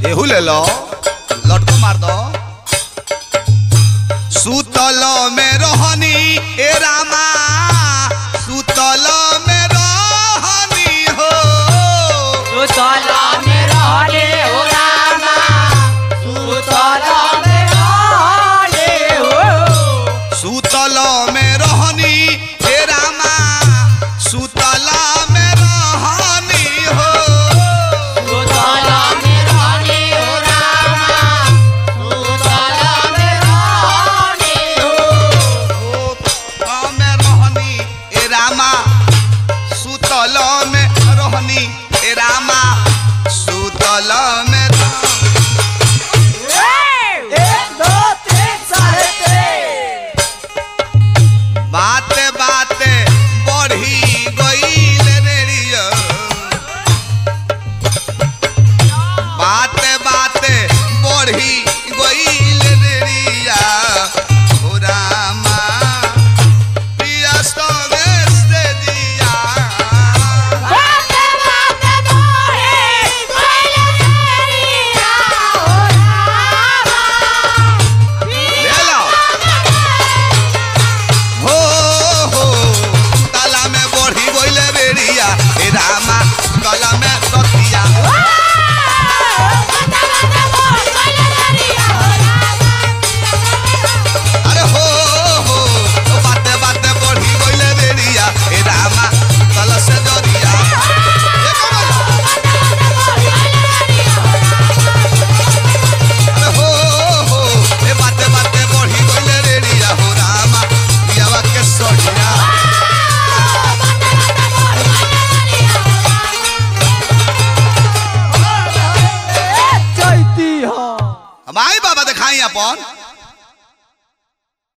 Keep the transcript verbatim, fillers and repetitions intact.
एहू ले लो लटको मार दो। सुतल में रहनी ए रामा सुतल में रहनी हो सुतल में रहनी हो रामा सुतल में रहनी हो सुतल में रहनी ए रामा सुतल में रहनी हो सुतल में रहनी हो रामा सुतल में रहनी हो सुतल में रहनी ए रामा सुतल में रहनी ए रामा सुतल में एक दो तीन साढ़े तीन बाते बाते बढ़ी गईल रेडियो बाते बाते बढ़ी गईल रेडिया ओ रामा पिया संगे से दिया बाते बाते बोले कोई तेरिया हो रामा ले लो हो हो ताला में बढ़ी गईल रेडिया ए रामा गला में रतिया अरे हो हो बाते बाते बढ़ी गईल रेडिया ए रामा गला से जरिया ए कमल अरे हो हो ए बाते बाते बढ़ी गईल रेडिया हो रामा पियावा के सोनिया चैती हो हम आई बाबा दिखाई अपन